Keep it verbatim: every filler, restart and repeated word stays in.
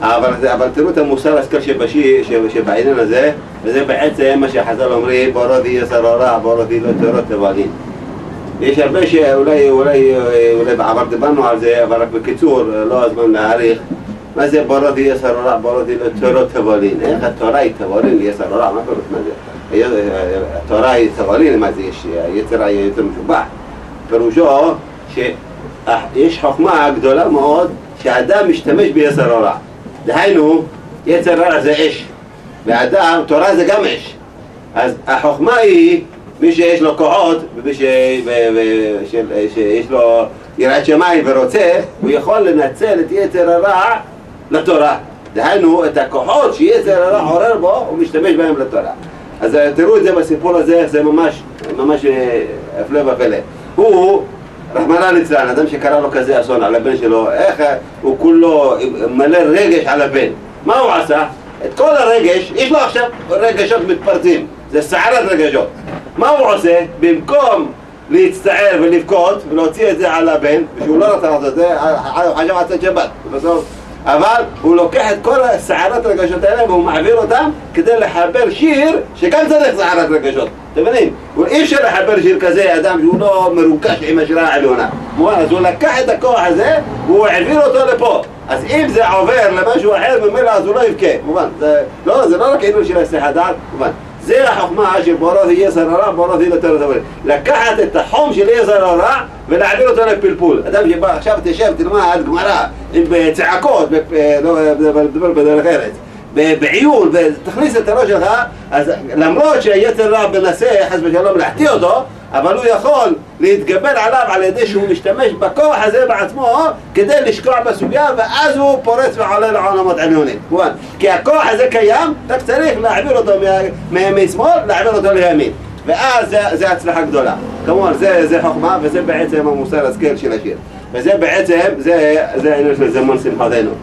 אבל, אבל תראו את המוסר השכל שבשי, שבעניין הזה, וזה בעצם מה שחז"ל אומרים, בורות יסר הרע, בורות לא תורות תבלין. יש הרבה שאולי, אולי, אולי בעבר דיברנו על זה, אבל רק בקיצור, לא הזמן להעריך. מה זה בורות יסר הרע, בורות לא תורות תבלין? איך התורה היא תבלין ליסר הרע? מה קורה? מה זה? התורה היא תבלין, מה זה? יש יצר יותר משובח. פירושו שיש חוכמה גדולה מאוד שהאדם משתמש ביצר הרע. דהיינו, יצר הרע זה אש, והאדם, תורה זה גם אש. אז החוכמה היא, מי שיש לו כוחות, ומי שיש לו יראת שמיים ורוצה, הוא יכול לנצל את יצר הרע לתורה. דהיינו, את הכוחות שיצר הרע עורר בו, הוא משתמש בהם לתורה. אז תראו את זה בסיפור הזה, זה ממש, ממש הפלא ופלא. הוא, רחמנא ליצלן, אדם שקרא לו כזה אסון על הבן שלו, איך הוא כולו מלא רגש על הבן. מה הוא עשה? את כל הרגש, יש לו עכשיו רגשות מתפרצים, זה סערת רגשות. מה הוא עושה? במקום להצטער ולבכות ולהוציא את זה על הבן, ושהוא לא רצה לעשות את זה, הוא חשב עצת שבת בסוף. אבל הוא לוקח את כל הסערת רגשות האלה והוא מעביר אותם כדי לחבר שיר שגם צריך סערת רגשות. אתם מבינים? אי אפשר לחבר שיר כזה, אדם שהוא לא מרוכש עם השירה העליונה. אז הוא לקח את הכוח הזה והוא העביר אותו לפה. אז אם זה עובר למשהו אחר ממילא אז הוא לא יבכה. מובן, זה לא, זה לא רק עניין של הסחת דעת, מובן. זה החוכמה של בורות יסר הרע, בורות לא תורת תבלין. לקחת את החום של יסר הרע ולהעביר אותו לפלפול. אדם שבא, עכשיו תשב, תלמד גמרא, בצעקות, לא מדבר בדרך ארץ, בעיון, ותכניס את הראש שלך, אז למרות שהיצר רע מנסה חס ושלום להחטיא אותו, אבל הוא יכול להתגבר עליו על ידי שהוא משתמש בכוח הזה בעצמו כדי לשקוע בסוגיה, ואז הוא פורץ ועולה לעולמות עליונים. כי הכוח הזה קיים, רק צריך להעביר אותו משמאל, להעביר אותו לימין. ואז זה, זה הצלחה גדולה. כמובן, זה, זה חוכמה, וזה בעצם המוסר השכל של השיר. וזה בעצם, זה, זה העניין של זמן שמחתנו.